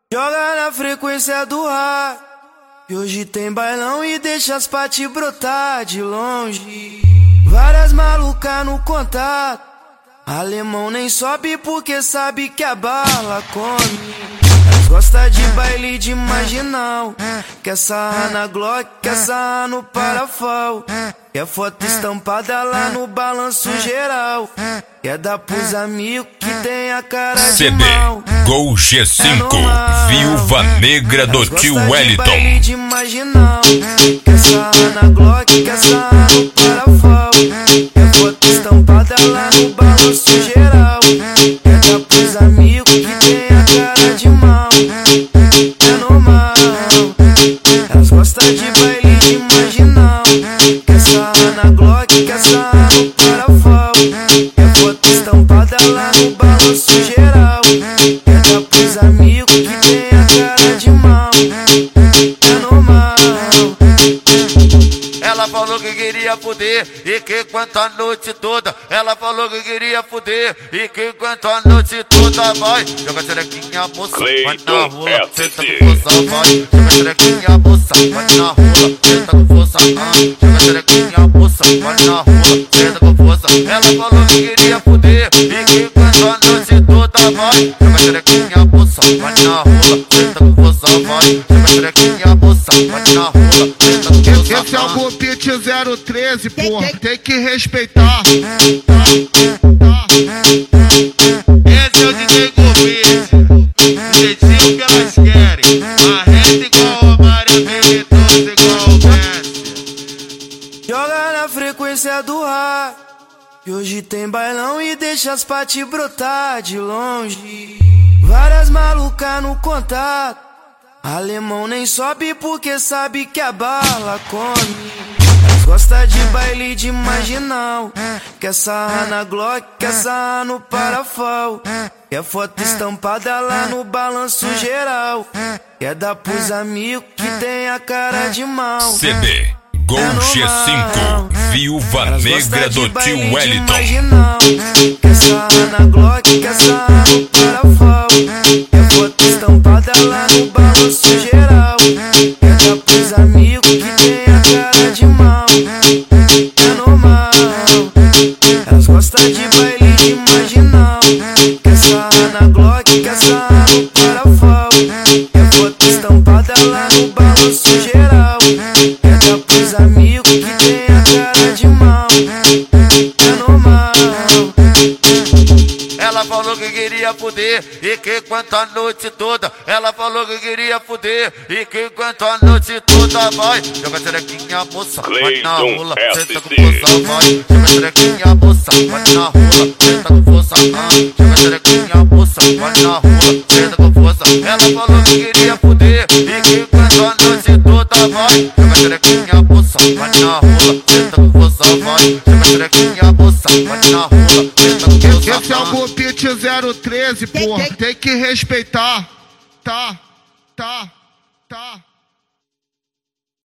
Joga na frequência do ar, e hoje tem bailão e deixa as paty brotar de longe. Várias malucas no contato, alemão nem sobe porque sabe que a bala come. Elas gostam de baile de marginal, quer sarrar na Glock, quer sarrar no parafal, quer foto estampada lá no balanço geral, quer dar pros amigos que tem a cara de mal. Gol G5, Viúva Negra do tio Wellington. Baile de marginal, quer sarrar na Glock, quer sarrar no parafal, quer foto estampada lá no balanço geral, quer dar pros amigos que tem a cara de mal. É normal, elas gostam de baile de marginal, quer sarrar na Glock, quer sarrar no parafal, quer foto estampada lá no balanço geral, quer dar pros amigos que tem a cara de mal. É normal. Ela falou que queria fuder e que aguenta a noite toda. Ela falou que queria fuder e que aguenta a noite toda. Vai, joga xerequinha, moça, vai na rola, senta com força, vai. Joga xerequinha, moça, vai na rola, senta com força. Joga xerequinha, moça, vai na rola, senta com força. Ela falou que queria fuder e que aguenta a noite toda. Vai, joga xerequinha, moça, vai na rola, senta com força, vai. Joga xerequinha, moça, vai na rola, senta com força. Esse é o Gopit 013, porra, tem que respeitar. Esse é o DJ Gopit, do jeitinho que elas querem. Marreta igual a Maria, Benitosa igual o Messi. Joga na frequência do ar, e hoje tem bailão e deixa as paty brotar de longe. Várias malucas no contato, alemão nem sobe porque sabe que a bala come. Elas gostam de baile de marginal, quer sarrar na Glock, quer sarrar no parafal, quer foto estampada lá no balanço geral, quer dar pros amigos que tem a cara de mal. CD Gol G5, Viúva Negra do tio Wellington. Quer sarrar na Glock, quer sarrar no parafal, quer foto estampada lá no balanço geral, quer dar pros amigos que tem a cara de mal. É normal, elas gostam de baile de marginal, quer sarrar na Glock, quer sarrar no parafal, quer foto estampada lá no balanço geral, quer dar pros amigos que tem a cara de mal. É normal. Ela falou que queria fuder e que aguenta a noite toda. Ela falou que queria fuder e que aguenta a noite toda. Vai, joga xerequinha, moça, vai na rola, senta com força, vai. Joga xerequinha, moça, vai na rola, senta com força. Joga xerequinha, moça, vai na rola, senta com força. Ela falou que queria fuder e que aguenta a noite toda. Vai, joga xerequinha, moça, vai na rola, senta com força, vai. Joga xerequinha, moça, vai na rola, senta com força. Esse é o Gopit 013, porra, tem que respeitar. Tá.